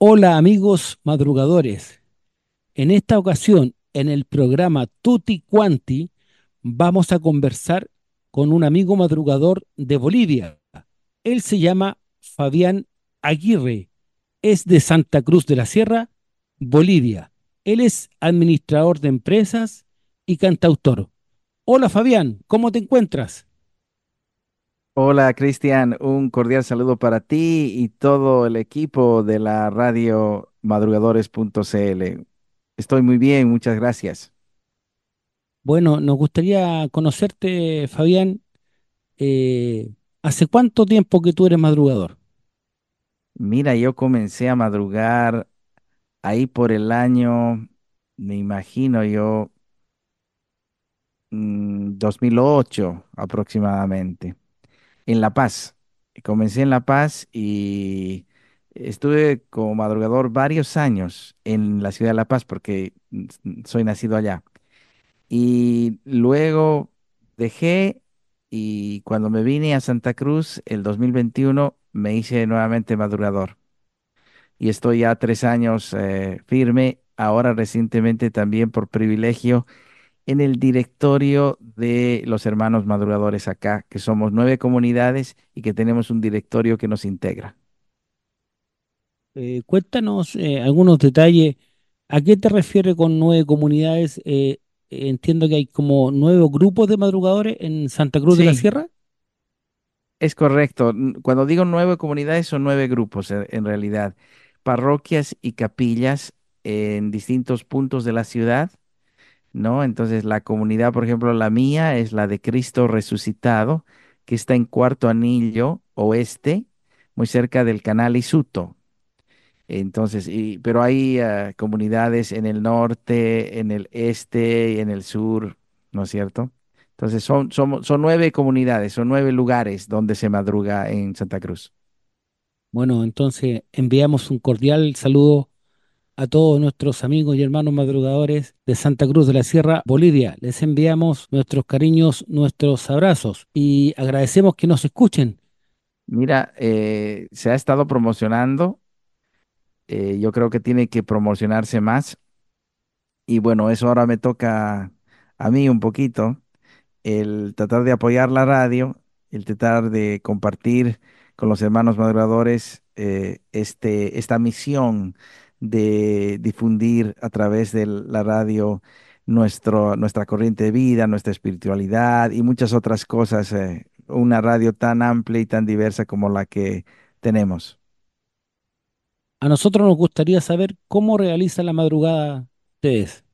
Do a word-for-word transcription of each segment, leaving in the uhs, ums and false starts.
Hola amigos madrugadores. En esta ocasión, en el programa Tutti Quanti, vamos a conversar con un amigo madrugador de Bolivia. Él se llama Fabián Aguirre. Es de Santa Cruz de la Sierra, Bolivia. Él es administrador de empresas y cantautor. Hola Fabián, ¿cómo te encuentras? Hola Cristian, un cordial saludo para ti y todo el equipo de la radio madrugadores punto c l. Estoy muy bien, muchas gracias. Bueno, nos gustaría conocerte, Fabián. Eh, ¿Hace cuánto tiempo que tú eres madrugador? Mira, yo comencé a madrugar ahí por el año, me imagino yo, mm, dos mil ocho aproximadamente, en La Paz. Comencé en La Paz y estuve como madrugador varios años en la ciudad de La Paz porque mm, soy nacido allá. Y luego dejé y cuando me vine a Santa Cruz el dos mil veintiuno me hice nuevamente madrugador. Y estoy ya tres años eh, firme, ahora recientemente también por privilegio en el directorio de los hermanos madrugadores acá, que somos nueve comunidades y que tenemos un directorio que nos integra. Eh, cuéntanos eh, algunos detalles. ¿A qué te refieres con nueve comunidades? Eh, entiendo que hay como nueve grupos de madrugadores en Santa Cruz de la Sí, Sierra. es correcto. N- Cuando digo nueve comunidades, son nueve grupos en, en realidad. Parroquias y capillas en distintos puntos de la ciudad, ¿no? Entonces, la comunidad, por ejemplo, la mía es la de Cristo Resucitado, que está en Cuarto Anillo Oeste, muy cerca del canal Isuto. Entonces, y, pero hay ah, comunidades en el norte, en el este y en el sur, ¿no es cierto? Entonces, son, somos- son nueve comunidades, son nueve lugares donde se madruga en Santa Cruz. Bueno, entonces enviamos un cordial saludo a todos nuestros amigos y hermanos madrugadores de Santa Cruz de la Sierra, Bolivia. Les enviamos nuestros cariños, nuestros abrazos y agradecemos que nos escuchen. Mira, eh, se ha estado promocionando, eh, yo creo que tiene que promocionarse más y bueno, eso ahora me toca a mí un poquito, el tratar de apoyar la radio, el tratar de compartir con los hermanos madrugadores eh, este, esta misión de difundir a través de la radio nuestro, nuestra corriente de vida, nuestra espiritualidad y muchas otras cosas. Eh, una radio tan amplia y tan diversa como la que tenemos. A nosotros nos gustaría saber cómo realizan la madrugada ustedes.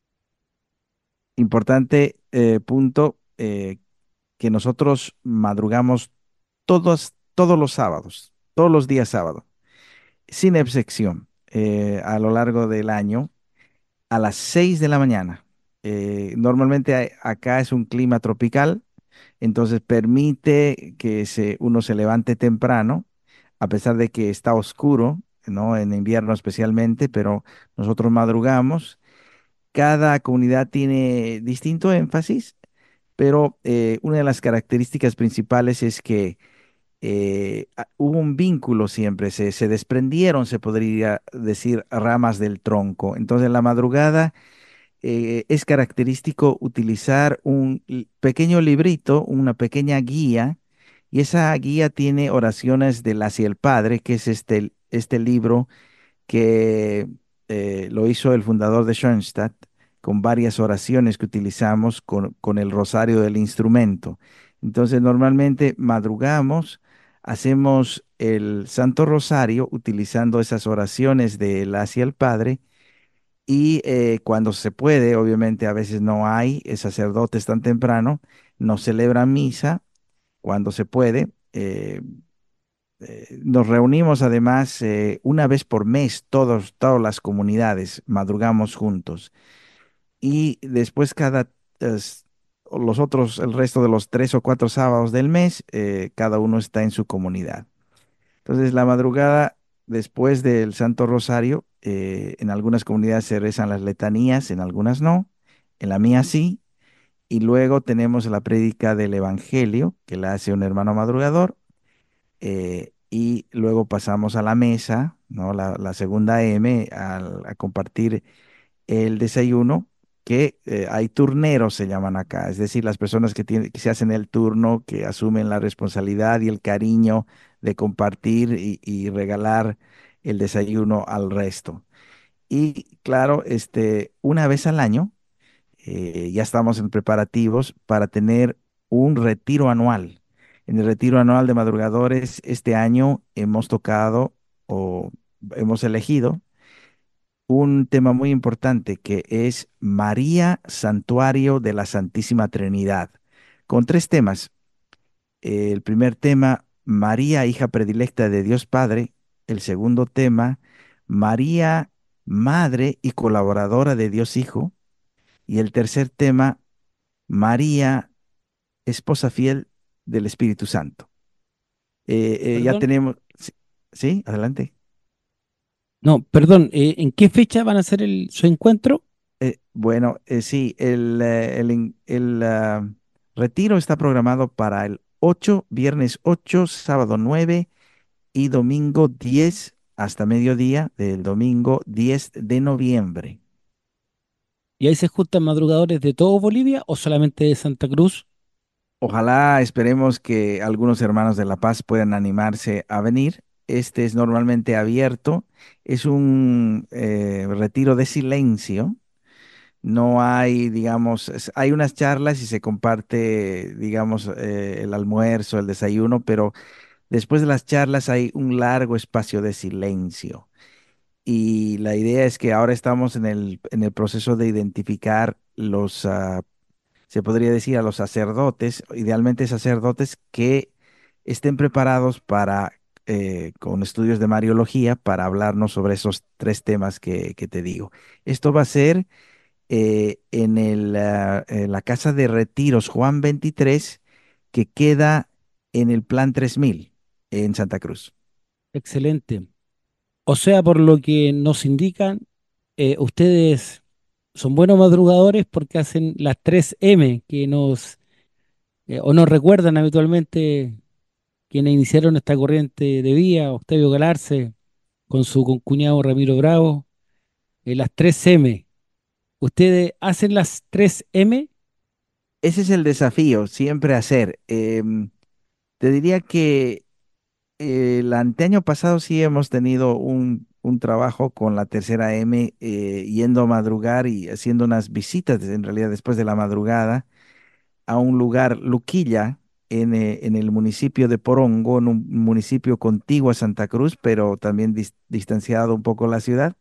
Importante eh, punto, eh, que nosotros madrugamos todos, todos los sábados, todos los días sábados, sin excepción, eh, a lo largo del año, a las seis de la mañana. Eh, normalmente hay- acá es un clima tropical, entonces permite que se, uno se levante temprano, a pesar de que está oscuro, ¿no? En invierno especialmente, pero nosotros madrugamos. Cada comunidad tiene distinto énfasis, pero eh, una de las características principales es que eh, a- hubo un vínculo siempre, se, se desprendieron, se podría decir, ramas del tronco. Entonces, en la madrugada eh, es característico utilizar un li- pequeño librito, una pequeña guía, y esa guía tiene oraciones del Hacia el Padre, que es este, este libro que eh, lo hizo el fundador de Schoenstatt, con varias oraciones que utilizamos con, con el rosario del instrumento. Entonces, normalmente madrugamos, hacemos el Santo Rosario utilizando esas oraciones del hacia el Padre y eh, cuando se puede, obviamente a veces no hay eh, sacerdotes tan temprano, nos celebran misa cuando se puede. eh, eh, nos reunimos además eh, una vez por mes, todos, todas las comunidades, madrugamos juntos. Y después cada, es- los otros, el resto de los tres o cuatro sábados del mes, eh, cada uno está en su comunidad. Entonces, la madrugada después del Santo Rosario, eh, en algunas comunidades se rezan las letanías, en algunas no, en la mía sí. Y luego tenemos la prédica del Evangelio, que la hace un hermano madrugador, eh, y luego pasamos a la mesa, ¿no? La, la segunda M al- a compartir el desayuno, que eh, hay turneros, se llaman acá, es decir, las personas que, tienen, que se hacen el turno, que asumen la responsabilidad y el cariño de compartir y, y regalar el desayuno al resto. Y claro, este, una vez al año, eh, ya estamos en preparativos para tener un retiro anual. En el retiro anual de madrugadores, este año hemos tocado o hemos elegido un tema muy importante que es María, Santuario de la Santísima Trinidad, con tres temas. El primer tema, María, hija predilecta de Dios Padre. El segundo tema, María, madre y colaboradora de Dios Hijo. Y el tercer tema, María, esposa fiel del Espíritu Santo. Eh, eh, ya Perdón, tenemos, sí, sí, adelante. no, perdón, eh, ¿en qué fecha van a hacer el, su encuentro? Eh, bueno, eh, sí, el, eh, el, in- el, ah, retiro está programado para el ocho, viernes ocho, sábado nueve y domingo diez hasta mediodía del domingo diez de noviembre. ¿Y ahí se juntan madrugadores de todo Bolivia o solamente de Santa Cruz? Ojalá esperemos que algunos hermanos de La Paz puedan animarse a venir. Este es normalmente abierto, es un eh, retiro de silencio. No hay, digamos, es- hay unas charlas y se comparte, digamos, eh, el almuerzo, el desayuno, pero después de las charlas hay un largo espacio de silencio. Y la idea es que ahora estamos en el, en el proceso de identificar los, ah, se podría decir, a los sacerdotes, idealmente sacerdotes que estén preparados para, eh, con estudios de Mariología, para hablarnos sobre esos tres temas que, que te digo. Esto va a ser eh, en el, ah, en la casa de retiros Juan veintitrés, que queda en el Plan tres mil en Santa Cruz. Excelente. O sea, por lo que nos indican, eh, ustedes son buenos madrugadores porque hacen las tres M que nos, eh, o nos recuerdan habitualmente quienes iniciaron esta corriente de vía, Octavio Galarce, con su concuñado Ramiro Bravo, eh, las tres M. ¿Ustedes hacen las tres M? Ese es el desafío, siempre hacer. Em, te diría que eh, el anteaño pasado sí hemos tenido un, un trabajo con la tercera M, eh, yendo a madrugar y haciendo unas visitas, en realidad después de la madrugada, a un lugar, Luquilla, en, eh, en el municipio de Porongo, en un municipio contiguo a Santa Cruz, pero también dis- distanciado un poco la ciudad.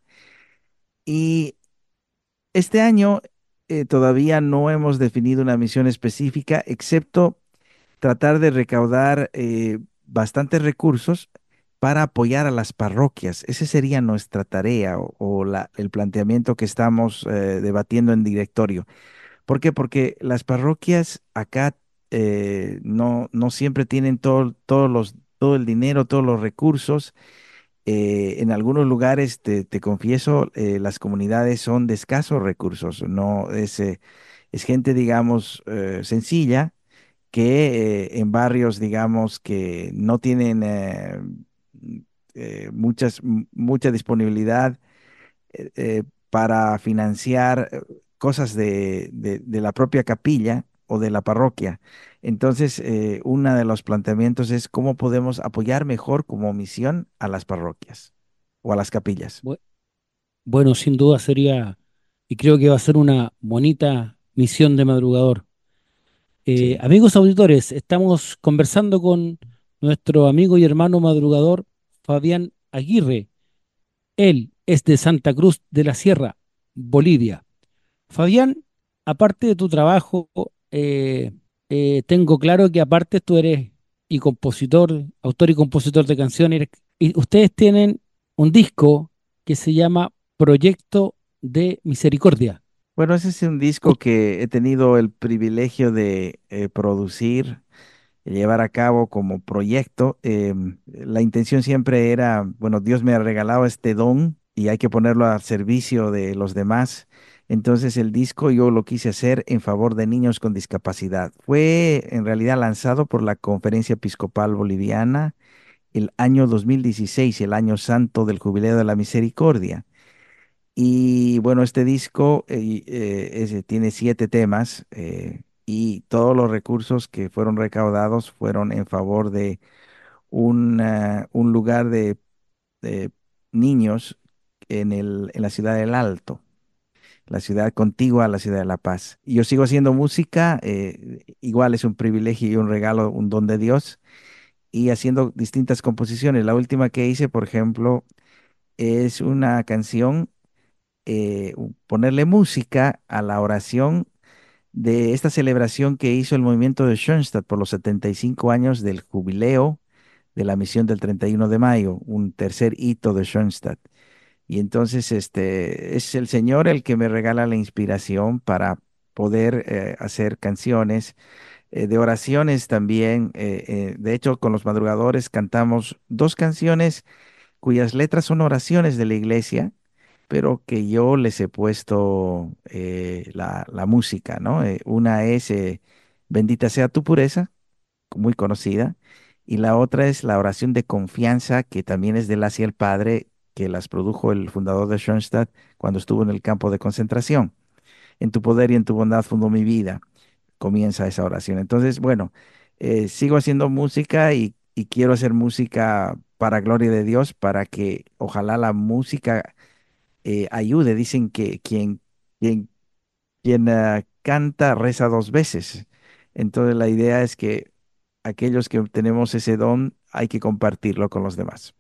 Y este año eh, todavía no hemos definido una misión específica, excepto tratar de recaudar eh, bastantes recursos para apoyar a las parroquias. Esa sería nuestra tarea o, o la- el planteamiento que estamos eh, debatiendo en directorio. ¿Por qué? Porque las parroquias acá eh, no, no siempre tienen todo, todos los, todo el dinero, todos los recursos. Eh, en algunos lugares, te, te confieso, eh, las comunidades son de escasos recursos. No es, eh, es gente, digamos, eh, sencilla que eh, en barrios, digamos, que no tienen eh, mm, eh, muchas, m- mucha disponibilidad eh, eh, para financiar eh, cosas de, de- de la propia capilla o de la parroquia. Entonces, eh, uno de los planteamientos es cómo podemos apoyar mejor como misión a las parroquias o a las capillas. Bu- Bueno, sin duda sería, y creo que va a ser una bonita misión de madrugador. Eh, Sí. amigos auditores, estamos conversando con nuestro amigo y hermano madrugador Fabián Aguirre. Él es de Santa Cruz de la Sierra, Bolivia. Fabián, aparte de tu trabajo, eh, eh, tengo claro que aparte tú eres y compositor, autor y compositor de canciones, y ustedes tienen un disco que se llama Proyecto de Misericordia. Bueno, ese es un disco Us- que he tenido el privilegio de eh, producir, llevar a cabo como proyecto. Em, la intención siempre era, bueno, Dios me ha regalado este don y hay que ponerlo al servicio de los demás. Entonces el disco yo lo quise hacer en favor de niños con discapacidad. Fue en realidad lanzado por la Conferencia Episcopal Boliviana el año dos mil dieciséis, el año santo del Jubileo de la Misericordia. Y bueno, este disco eh, eh, ese tiene siete temas eh, y todos los recursos que fueron recaudados fueron en favor de un, ah, un lugar de, de niños en el, en la ciudad del Alto, la ciudad contigua a la ciudad de La Paz. Y yo sigo haciendo música, eh, igual es un privilegio y un regalo, un don de Dios, y haciendo distintas composiciones. La última que hice, por ejemplo, es una canción, eh, u- ponerle música a la oración de esta celebración que hizo el movimiento de Schoenstatt por los setenta y cinco años del jubileo de la misión del treinta y uno de mayo, un tercer hito de Schoenstatt. Y entonces este es el Señor el que me regala la inspiración para poder eh, hacer canciones eh, de oraciones también. Eh, eh, de hecho, con los madrugadores cantamos dos canciones cuyas letras son oraciones de la iglesia, pero que yo les he puesto eh, la, la música, ¿no? Eh, una es eh, Bendita sea tu pureza, muy conocida, y la otra es la oración de confianza, que también es del hacia el Padre, que las produjo el fundador de Schoenstatt cuando estuvo en el campo de concentración. En tu poder y en tu bondad fundó mi vida. Comienza esa oración. Entonces, bueno, eh, sigo haciendo música y, y quiero hacer música para gloria de Dios, para que ojalá la música eh, ayude. Dicen que quien, quien, quien ah, canta reza dos veces. Entonces, la idea es que aquellos que tenemos ese don hay que compartirlo con los demás.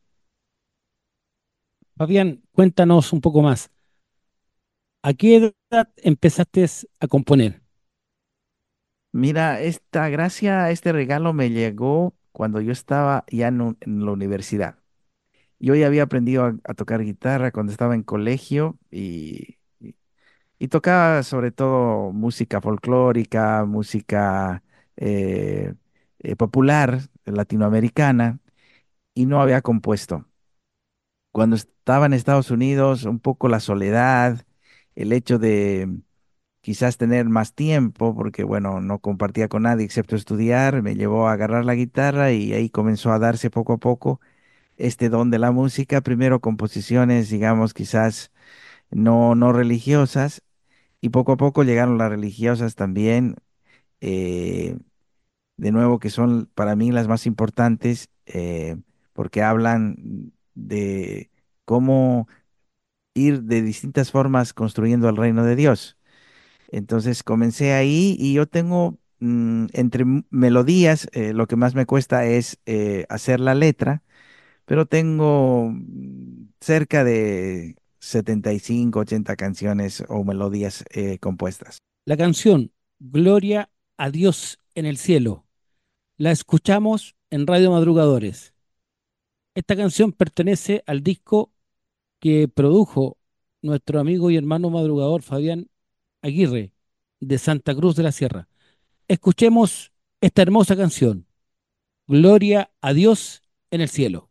Fabián, cuéntanos un poco más. ¿A qué edad empezaste a componer? Mira, esta gracia, este regalo me llegó cuando yo estaba ya en, un- en la universidad. Yo ya había aprendido a, a tocar guitarra cuando estaba en colegio y, y- y tocaba sobre todo música folclórica, música eh, eh, popular latinoamericana y no había compuesto. Cuando estaba en Estados Unidos, un poco la soledad, el hecho de quizás tener más tiempo, porque bueno, no compartía con nadie excepto estudiar, me llevó a agarrar la guitarra y ahí comenzó a darse poco a poco este don de la música, primero composiciones, digamos, quizás no, no religiosas, y poco a poco llegaron las religiosas también, eh, de nuevo, que son para mí las más importantes, eh, porque hablan de cómo ir de distintas formas construyendo el reino de Dios. Entonces comencé ahí y yo tengo mm, entre m- melodías, eh, lo que más me cuesta es eh, hacer la letra, pero tengo mm, cerca de setenta y cinco, ochenta canciones o melodías eh, compuestas. La canción Gloria a Dios en el cielo. La escuchamos en Radio Madrugadores. Esta canción pertenece al disco que produjo nuestro amigo y hermano madrugador Fabián Aguirre de Santa Cruz de la Sierra. Escuchemos esta hermosa canción, Gloria a Dios en el cielo.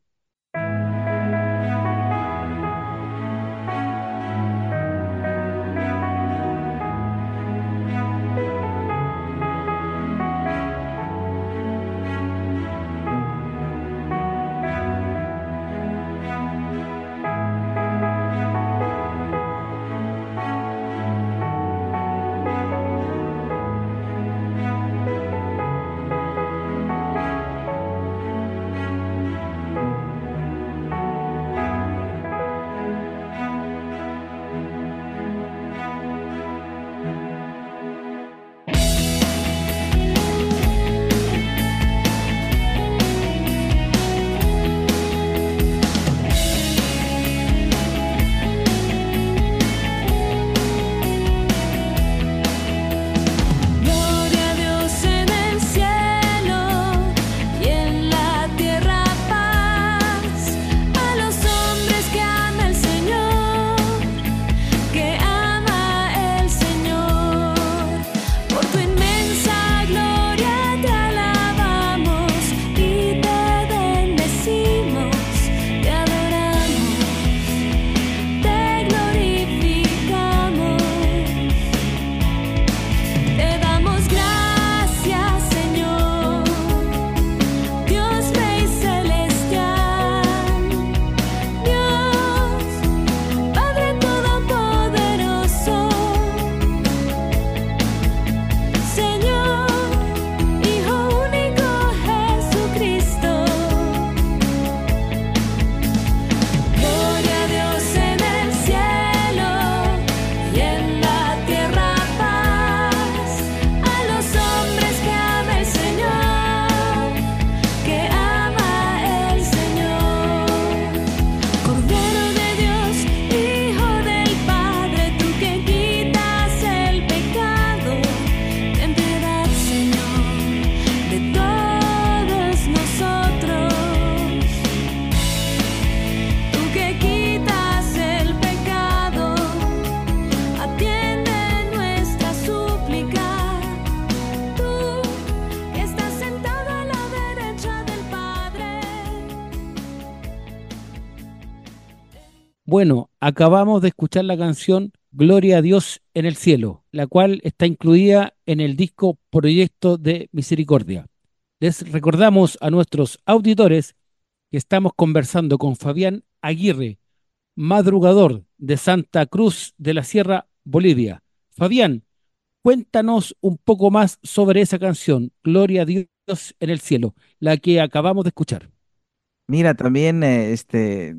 Bueno, acabamos de escuchar la canción Gloria a Dios en el cielo, la cual está incluida en el disco Proyecto de Misericordia. Les recordamos a nuestros auditores que estamos conversando con Fabián Aguirre, madrugador de Santa Cruz de la Sierra, Bolivia. Fabián, cuéntanos un poco más sobre esa canción, Gloria a Dios en el cielo, la que acabamos de escuchar. Mira, también eh, este,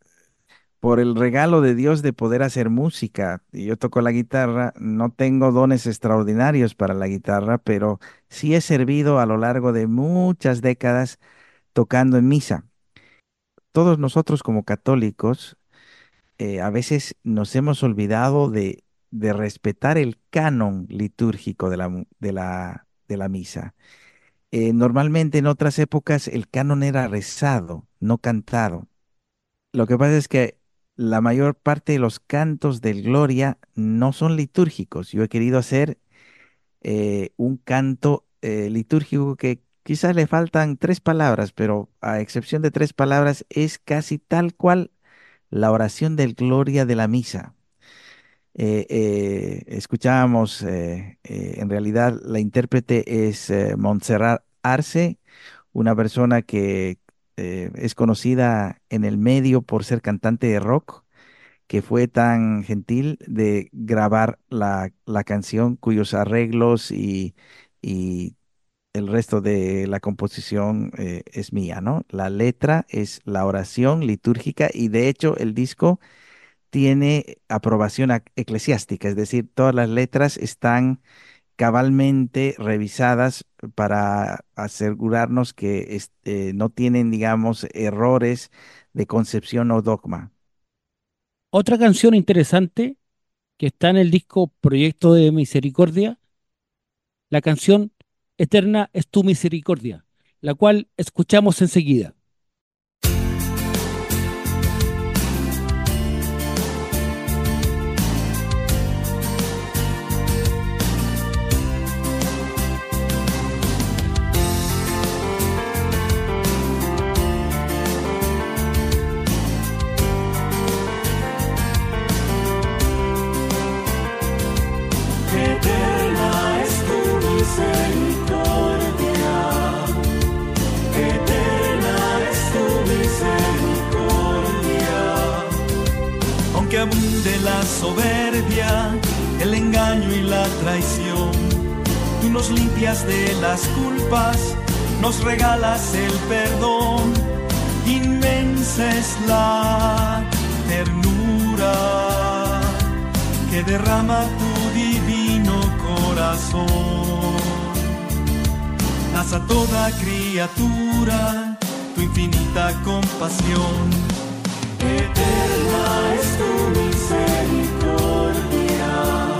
por el regalo de Dios de poder hacer música. Y yo toco la guitarra, no tengo dones extraordinarios para la guitarra, pero sí he servido a lo largo de muchas décadas tocando en misa. Todos nosotros como católicos eh, a veces nos hemos olvidado de, de respetar el canon litúrgico de la, mu- de la, de la misa. Eh, normalmente en otras épocas el canon era rezado, no cantado. Lo que pasa es que la mayor parte de los cantos del Gloria no son litúrgicos. Yo he querido hacer eh, un canto eh, litúrgico que quizás le faltan tres palabras, pero a excepción de tres palabras es casi tal cual la oración del Gloria de la misa. Eh, eh, escuchábamos, eh, eh, en realidad la intérprete es eh, Montserrat Arce, una persona que eh, es conocida en el medio por ser cantante de rock, que fue tan gentil de grabar la, la canción cuyos arreglos y, y el resto de la composición eh, es mía, ¿no? La letra es la oración litúrgica y de hecho el disco tiene aprobación ac- eclesiástica, es decir, todas las letras están cabalmente revisadas para asegurarnos que este, no tienen, digamos, errores de concepción o dogma. Otra canción interesante que está en el disco Proyecto de Misericordia, la canción Eterna es tu misericordia, la cual escuchamos enseguida. Eterna es tu misericordia, eterna es tu misericordia. Aunque abunde la soberbia, el engaño y la traición, tú nos limpias de las culpas, nos regalas el perdón. Inmensa es la ternura que derrama tu divino corazón. Das a toda criatura tu infinita compasión. Eterna es tu misericordia,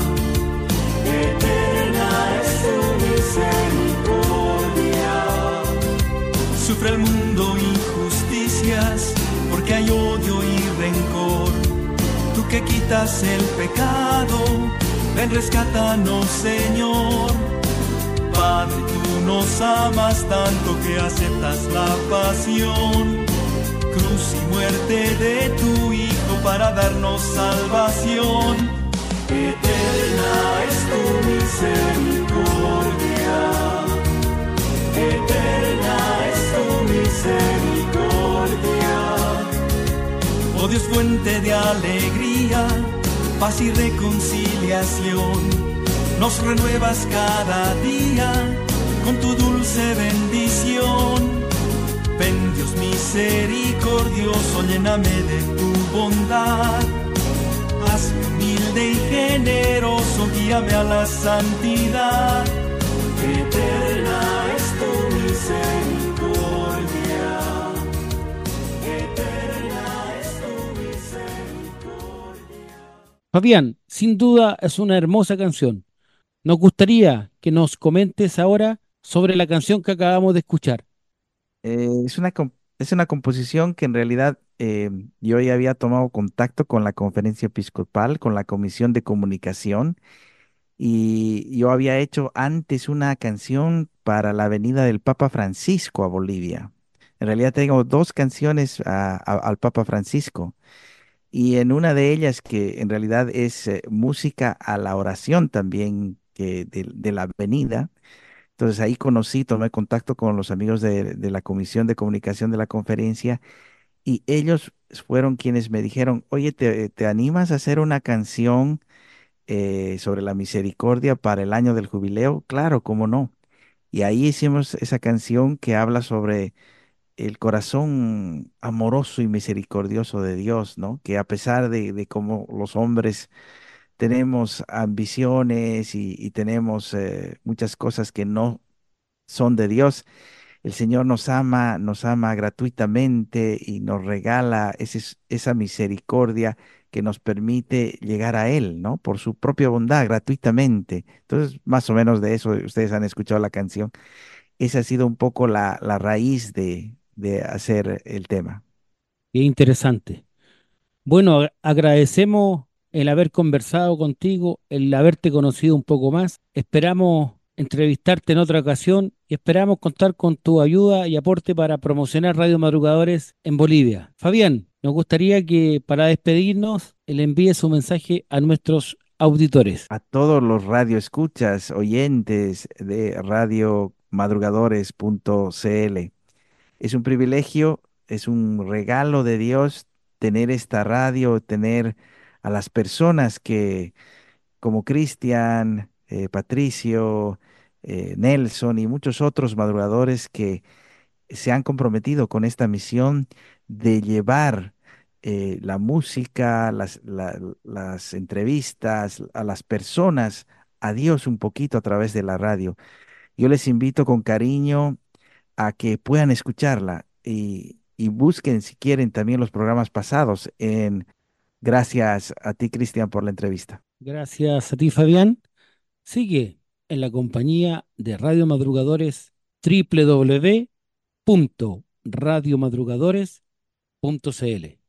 eterna es tu misericordia. Sufre el mundo injusticias porque hay odio y rencor. Tú que quitas el pecado, ven, rescátanos, Señor. Padre, tú nos amas tanto que aceptas la pasión, cruz y muerte de tu Hijo para darnos salvación. Eterna es tu misericordia, eterna es tu misericordia. Oh Dios, fuente de alegría, paz y reconciliación, nos renuevas cada día con tu dulce bendición. Ven, Dios misericordioso, lléname de tu bondad. Hazme humilde y generoso, guíame a la santidad. Eterna es tu misericordia, eterna es tu misericordia. Fabián, sin duda es una hermosa canción. Nos gustaría que nos comentes ahora sobre la canción que acabamos de escuchar. Eh, es una, com- es una composición que en realidad eh, yo ya había tomado contacto con la conferencia episcopal, con la comisión de comunicación, y yo había hecho antes una canción para la venida del Papa Francisco a Bolivia. En realidad tengo dos canciones a- a- al Papa Francisco. y en una de ellas que en realidad es eh, música a la oración también que de, de la venida. Entonces ahí conocí, tomé contacto con los amigos de, de la Comisión de Comunicación de la conferencia y ellos fueron quienes me dijeron, oye, ¿te, te animas a hacer una canción eh, sobre la misericordia para el año del jubileo? Claro, cómo no. Y ahí hicimos esa canción que habla sobre el corazón amoroso y misericordioso de Dios, ¿no? Que a pesar de, de cómo los hombres tenemos ambiciones y, y tenemos eh, muchas cosas que no son de Dios, el Señor nos ama, nos ama gratuitamente y nos regala ese- esa misericordia que nos permite llegar a Él, ¿no? Por su propia bondad, gratuitamente. Entonces, más o menos de eso, ustedes han escuchado la canción. Esa ha sido un poco la, la raíz de, de hacer el tema. Qué interesante. Bueno, agra- agradecemos el haber conversado contigo, el haberte conocido un poco más. Esperamos entrevistarte en otra ocasión y esperamos contar con tu ayuda y aporte para promocionar Radio Madrugadores en Bolivia. Fabián, nos gustaría que para despedirnos le envíe su mensaje a nuestros auditores. A todos los radioescuchas, oyentes de radio madrugadores punto c l. Es un privilegio, es un regalo de Dios tener esta radio, tener a las personas que, como Cristian, eh, Patricio, eh, Nelson y muchos otros madrugadores que se han comprometido con esta misión de llevar eh, la música, las, la- las entrevistas, a las personas, a Dios un poquito a través de la radio. Yo les invito con cariño a que puedan escucharla y, y busquen si quieren también los programas pasados en... Gracias a ti, Cristian, por la entrevista. Gracias a ti, Fabián. Sigue en la compañía de Radio Madrugadores w w w punto radio madrugadores punto c l.